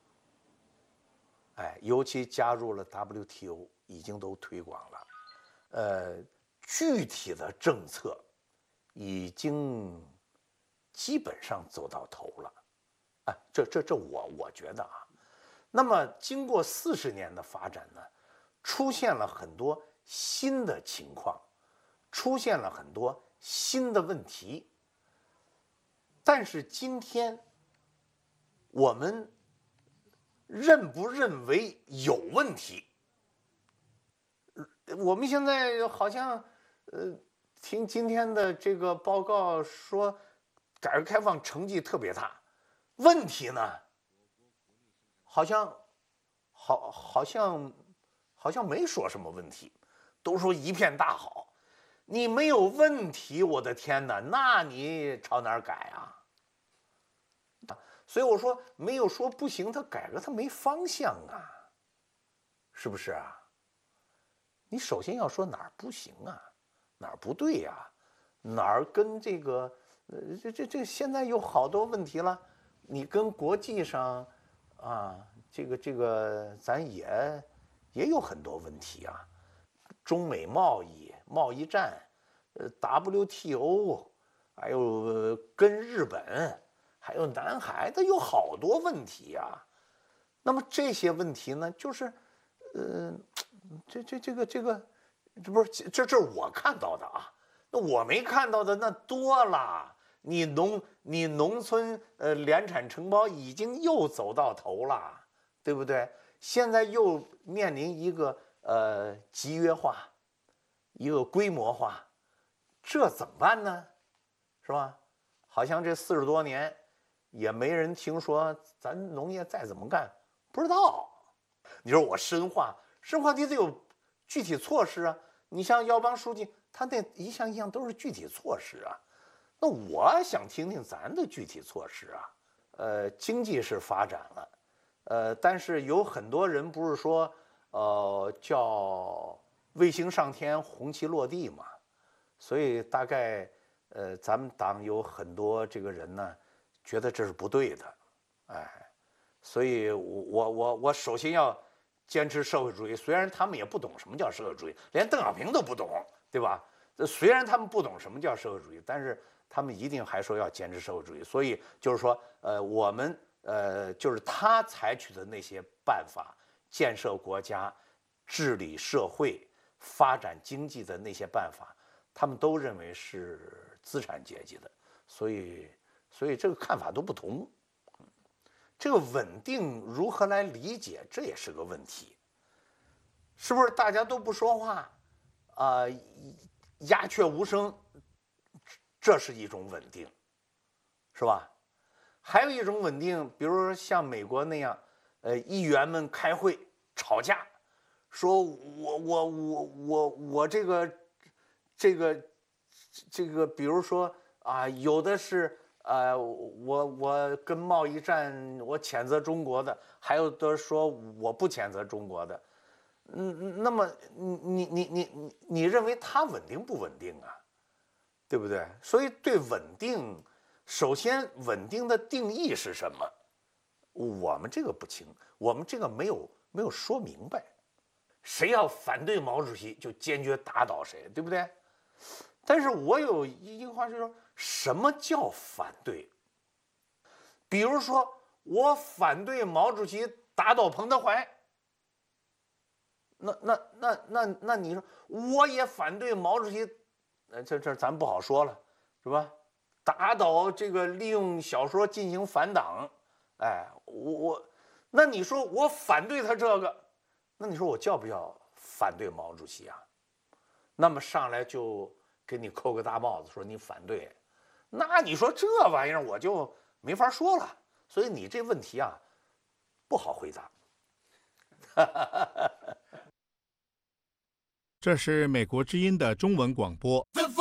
哎，尤其加入了 WTO， 已经都推广了。具体的政策已经基本上走到头了，哎，这我觉得啊。那么经过40年的发展呢，出现了很多新的情况。出现了很多新的问题，但是今天我们认不认为有问题？我们现在好像听今天的这个报告说，改革开放成绩特别大，问题呢，好像没说什么问题，都说一片大好。你没有问题，我的天哪，那你朝哪儿改啊？所以我说没有说不行，他改革他没方向啊，是不是啊？你首先要说哪儿不行啊，哪儿不对呀，哪儿跟这个这现在有好多问题了，你跟国际上啊，这个咱也有很多问题啊，中美贸易战，WTO， 还有跟日本还有南海，它有好多问题呀。那么这些问题呢，就是，这不是这是我看到的啊，那我没看到的那多了。你农村联产承包已经又走到头了，对不对？现在又面临一个集约化，一个规模化，这怎么办呢？是吧？好像这40多年也没人听说咱农业再怎么干，不知道。你说我深化你得有具体措施啊。你像耀邦书记，他那一项一项都是具体措施啊。那我想听听咱的具体措施啊。经济是发展了，但是有很多人不是说叫卫星上天，红旗落地嘛，所以大概咱们党有很多这个人呢，觉得这是不对的，所以我首先要坚持社会主义，虽然他们也不懂什么叫社会主义，连邓小平都不懂，对吧？虽然他们不懂什么叫社会主义，但是他们一定还说要坚持社会主义。所以就是说，我们就是他采取的那些办法，建设国家、治理社会、发展经济的那些办法，他们都认为是资产阶级的，所以这个看法都不同。这个稳定如何来理解，这也是个问题。是不是大家都不说话鸦雀无声，这是一种稳定，是吧？还有一种稳定，比如说像美国那样，议员们开会吵架，说我这个，比如说有的是我跟贸易战我谴责中国的，还有的说我不谴责中国的。那么你认为它稳定不稳定啊？对不对？所以对稳定，首先稳定的定义是什么？我们这个不清，我们这个没有说明白。谁要反对毛主席，就坚决打倒谁，对不对？但是我有一个话就是说，什么叫反对？比如说，我反对毛主席打倒彭德怀。那你说我也反对毛主席，这咱不好说了，是吧？打倒这个利用小说进行反党，那你说我反对他这个，那你说我叫不叫反对毛主席啊？那么上来就给你扣个大帽子，说你反对，那你说这玩意儿我就没法说了。所以你这问题啊，不好回答。 这是美国之音的中文广播。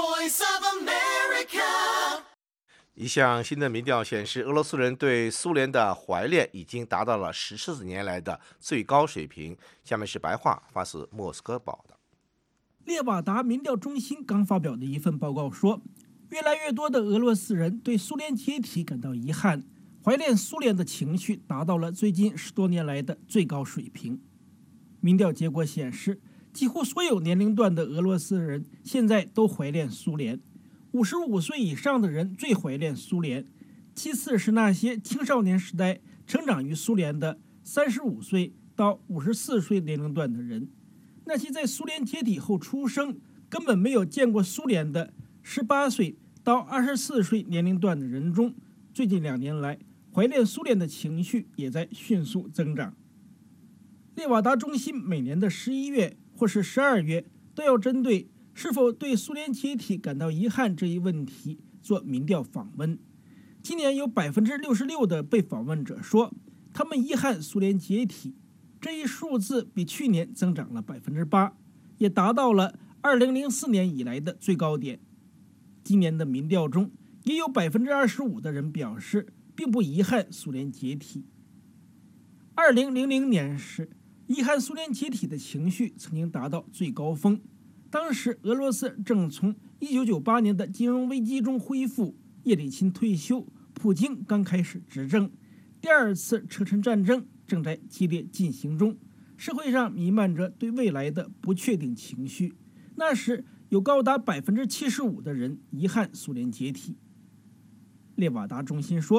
一项新的民调显示，俄罗斯人对苏联的怀恋已经达到了14年来的最高水平。下面是白话发自莫斯科报道。 列瓦达民调中心刚发表的一份报告说，越来越多的俄罗斯人对苏联解体感到遗憾，怀恋苏联的情绪达到了最近10多年来的最高水平。民调结果显示，几乎所有年龄段的俄罗斯人现在都怀恋苏联，55岁以上的人最怀恋苏联，其次是那些青少年时代成长于苏联的35岁到54岁年龄段的人，那些在苏联解体后出生根本没有见过苏联的18岁到24岁年龄段的人中，最近2年来怀恋苏联的情绪也在迅速增长。列瓦达中心每年的11月或是12月都要针对是否对苏联解体感到遗憾这一问题做民调访问。今年有66%的被访问者说他们遗憾苏联解体，这一数字比去年增长了8%，也达到了2004年以来的最高点。今年的民调中也有25%的人表示并不遗憾苏联解体。2000年时，遗憾苏联解体的情绪曾经达到最高峰，当时俄罗斯正从1998年的金融危机中恢复，叶利钦退休，普京刚开始执政，第2次车臣战争正在激烈进行中，社会上弥漫着对未来的不确定情绪。那时有高达75%的人遗憾苏联解体。列瓦达中心说，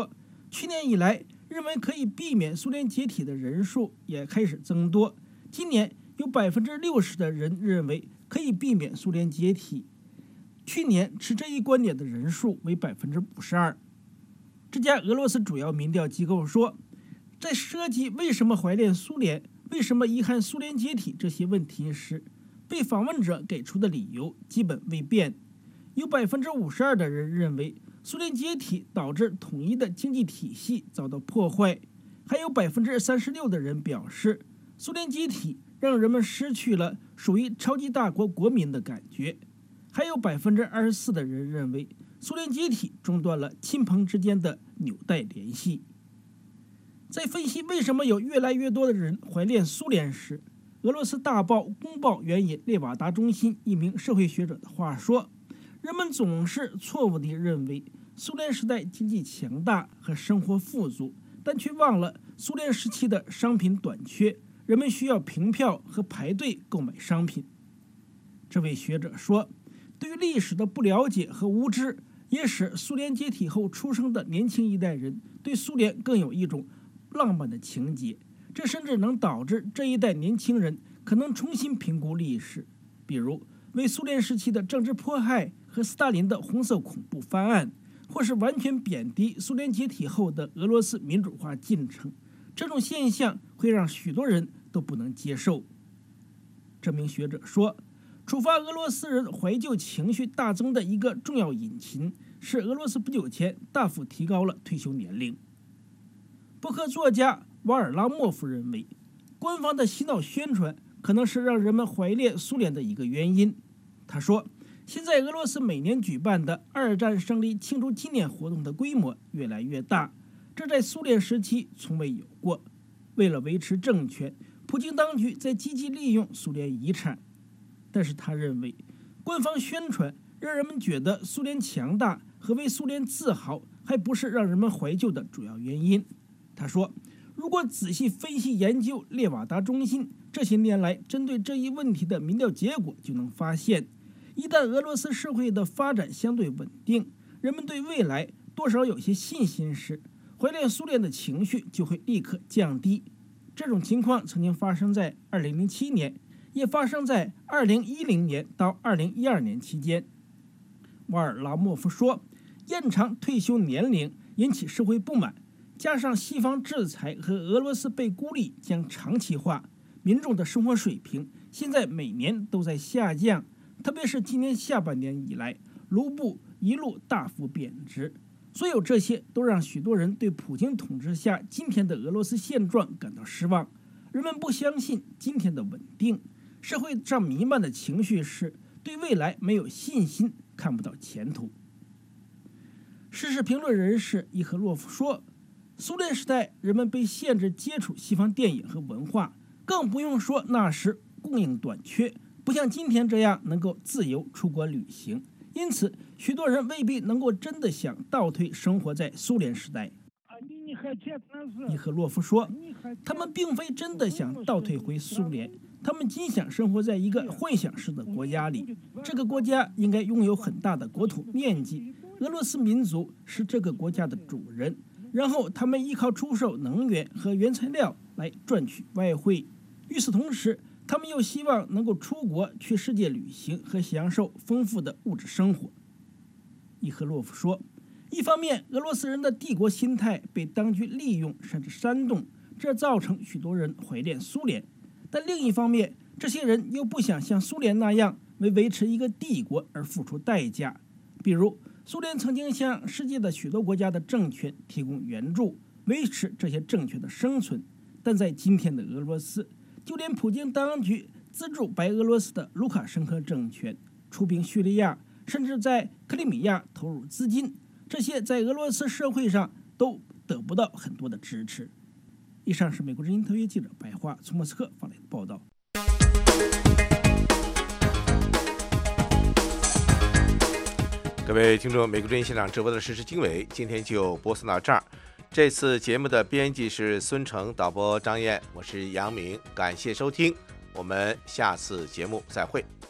去年以来，认为可以避免苏联解体的人数也开始增多。今年有60%的人认为可以避免苏联解体，去年持这一观点的人数为52%。这家俄罗斯主要民调机构说，在涉及为什么怀念苏联、为什么遗憾苏联解体这些问题时，被访问者给出的理由基本未变。有52%的人认为苏联解体导致统一的经济体系遭到破坏，还有36%的人表示，苏联解体让人们失去了属于超级大国国民的感觉，还有24%的人认为苏联解体中断了亲朋之间的纽带联系。在分析为什么有越来越多的人怀念苏联时，俄罗斯大报《公报》援引列瓦达中心一名社会学者的话说，人们总是错误地认为苏联时代经济强大和生活富足，但却忘了苏联时期的商品短缺，人们需要凭票和排队购买商品。这位学者说，对于历史的不了解和无知，也使苏联解体后出生的年轻一代人对苏联更有一种浪漫的情结，这甚至能导致这一代年轻人可能重新评估历史，比如为苏联时期的政治迫害和斯大林的红色恐怖翻案，或是完全贬低苏联解体后的俄罗斯民主化进程。这种现象会让许多人都不能接受。这名学者说，触发俄罗斯人怀旧情绪大增的一个重要引擎是俄罗斯不久前大幅提高了退休年龄。博客作家瓦尔拉莫夫认为，官方的洗脑宣传可能是让人们怀念苏联的一个原因。他说，现在俄罗斯每年举办的二战胜利庆祝纪念活动的规模越来越大，这在苏联时期从未有过。为了维持政权，普京当局在积极利用苏联遗产。但是他认为，官方宣传让人们觉得苏联强大和为苏联自豪，还不是让人们怀旧的主要原因。他说，如果仔细分析研究列瓦达中心这些年来针对这一问题的民调结果，就能发现，一旦俄罗斯社会的发展相对稳定，人们对未来多少有些信心时，怀念苏联的情绪就会立刻降低。这种情况曾经发生在2007年，也发生在2010年到2012年期间。瓦尔拉莫夫说，延长退休年龄引起社会不满，加上西方制裁和俄罗斯被孤立将长期化，民众的生活水平现在每年都在下降，特别是今年下半年以来，卢布一路大幅贬值。所有这些都让许多人对普京统治下今天的俄罗斯现状感到失望。人们不相信今天的稳定，社会上弥漫的情绪是对未来没有信心，看不到前途。时事评论人士伊赫洛夫说，苏联时代人们被限制接触西方电影和文化，更不用说那时供应短缺，不像今天这样能够自由出国旅行。因此，许多人未必能够真的想倒退生活在苏联时代。伊赫洛夫说，他们并非真的想倒退回苏联，他们仅想生活在一个幻想式的国家里。这个国家应该拥有很大的国土面积，俄罗斯民族是这个国家的主人，然后他们依靠出售能源和原材料来赚取外汇。与此同时，他们又希望能够出国去世界旅行和享受丰富的物质生活。伊赫洛夫说，一方面，俄罗斯人的帝国心态被当局利用甚至煽动，这造成许多人怀念苏联；但另一方面，这些人又不想像苏联那样为维持一个帝国而付出代价。比如，苏联曾经向世界的许多国家的政权提供援助，维持这些政权的生存，但在今天的俄罗斯，就连普京当局资助白俄罗斯的卢卡申科政权，出兵叙利亚，甚至在克里米亚投入资金，这些在俄罗斯社会上都得不到很多的支持。以上是美国之音特约记者白桦从莫斯科发来的报道。 各位听众，美国之音现场直播的时事经纬今天就播送到这儿。这次节目的编辑是孙成，导播张燕，我是杨明，感谢收听，我们下次节目再会。